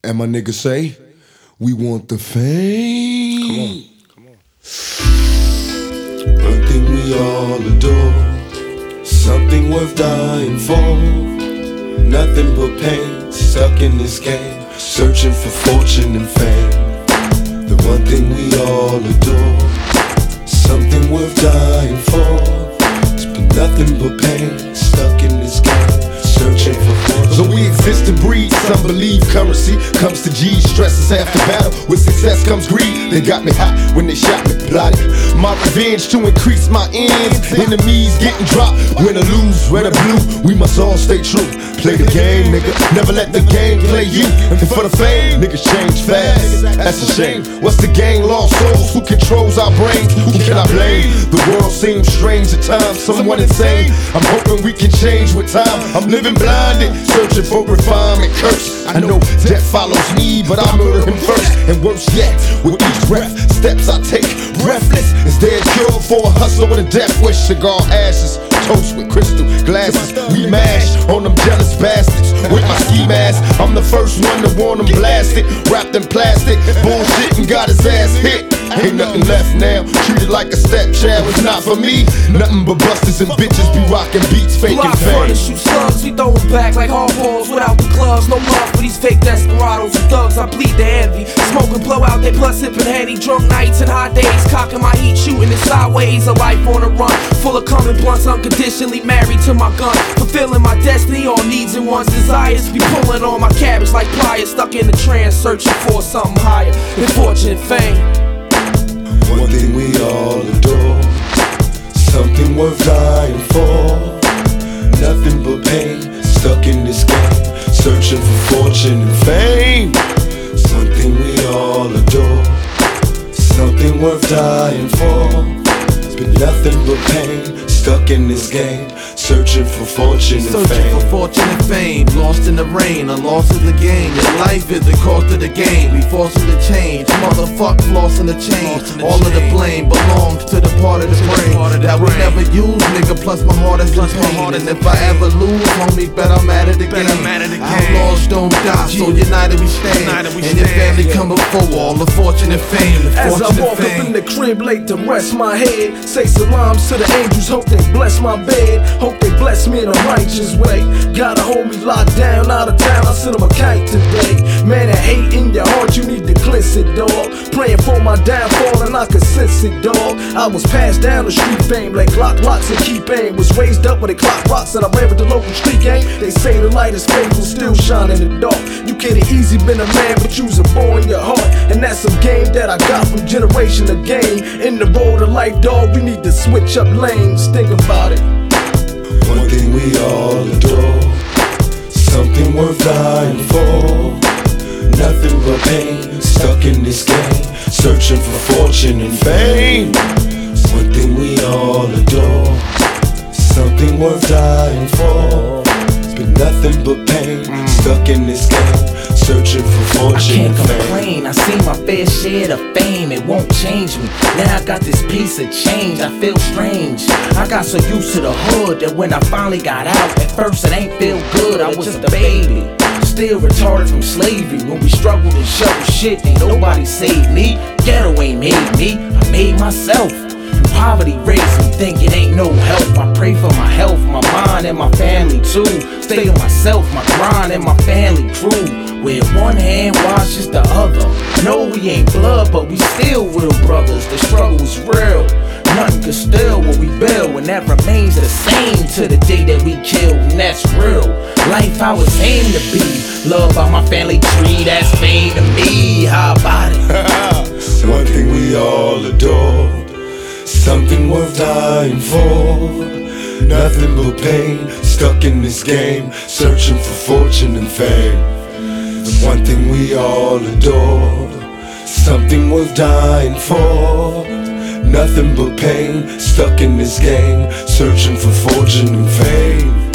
And my niggas say, we want the fame. Come on. One thing we all adore, something worth dying for. Nothing but pain, stuck in this game, searching for fortune and fame. The one thing we all adore, something worth dying for. It's been nothing but pain, stuck in this game, searching for fortune. So we exist to breed, some believe currency comes to G's, stress is half the battle, with success comes greed. They got me hot when they shot me, plotted my revenge to increase my ends. Enemies getting dropped, win or lose, red or blue, we must all stay true. Play the game, nigga, never let the game play you. And for the fame, niggas change fast, that's a shame. What's the gang, lost souls, who controls our brains? Who can I blame? The world seems strange at times, someone insane. I'm hoping we can change with time. I'm living blinded, searching for refinement, curse. I know death follows me, but I murder him first. And worse yet, with each breath, steps I take, breathless. Is there a cure for a hustle with a death wish? Cigar ashes, toast with crystal glasses. We mash on them jealous bastards with my ski mask. I'm the first one to want them blasted, wrapped in plastic, bullshit and got his ass hit. Ain't nothing left now, treated like a stepchild. It's not for me, nothing but busters and bitches be rocking beats, faking Block fame. front and shoot slugs, we throw them back like hardballs without the gloves. No love for these fake desperados and thugs, I bleed the envy. Smoke and blow out they blood, sipping Henny. Drunk nights and hot days, cocking my heat, shooting it sideways. A life on the run, full of coming blunts, unconditionally married to my gun. Fulfilling my destiny, all needs and wants, desires. Be pulling on my cabbage like pliers, stuck in the trance, searching for something higher than fortune and fame. One thing we all adore, something worth dying for. Nothing but pain, stuck in this game, searching for fortune and fame. Something we all adore, something worth dying for. It's been nothing but pain, stuck in this game, searching for fortune and Searching fame. for fortune and fame, lost in the rain, a loss of the game. Your life is the cost of the game, we forced to change. Motherfuck, flossing the chain. All of the blame belongs to the part of the brain that we never use, nigga. Plus my heart is in pain, and if I ever lose, homie, bet I'm at it again. Outlaws don't die, so united we stand. And your family come before all the fortune and fame. As I walk up in the crib late to rest my head, say salams to the angels, hope they bless my bed. Hope they bless me in a righteous way. Gotta hold me locked down, out of town, I send them a kite today. Man, that hate in your heart, you need to cleanse it, dog. Praying for my downfall and I could sense it, dog. I was passed down the street fame like Glock locks and keep aim. Was raised up with a clock rocks and I ran with the local street gang. They say the light is faithful, still shine in the dark. You could've easy been a man, but you's a boy in your heart. And that's some game that I got from generation to game. In the road of life, dog, we need to switch up lanes. Think about it. One thing we all adore, something worth dying for. Nothing but pain, stuck in this game, searching for fortune and fame. One thing we all adore, something worth dying for. It's been nothing but pain, stuck in this game, searching for fortune and I can't fame. complain, I see my fair share of fame, it won't change me. Now I got this piece of change, I feel strange. I got so used to the hood that when I finally got out, at first it ain't feel good, I was just a baby. Still retarded from slavery, when we struggled and shoveled shit, ain't nobody saved me. Ghetto ain't made me, I made myself. And poverty raised me, think it ain't no help. I pray for my health, my mind, and my family too. Stay on myself, my grind, and my family crew. With one hand washes the other. No, we ain't blood, but we still real brothers. The struggle is real. Nothing can steal what we build, and that remains the same to the day that we kill, and that's real. Life how it's aimed to be. Love by my family tree, that's fame to me. How about it? One thing we all adore, something worth dying for. Nothing but pain, stuck in this game, searching for fortune and fame. The one thing we all adore, something worth dying for. Nothing but pain, stuck in this game, searching for fortune and fame.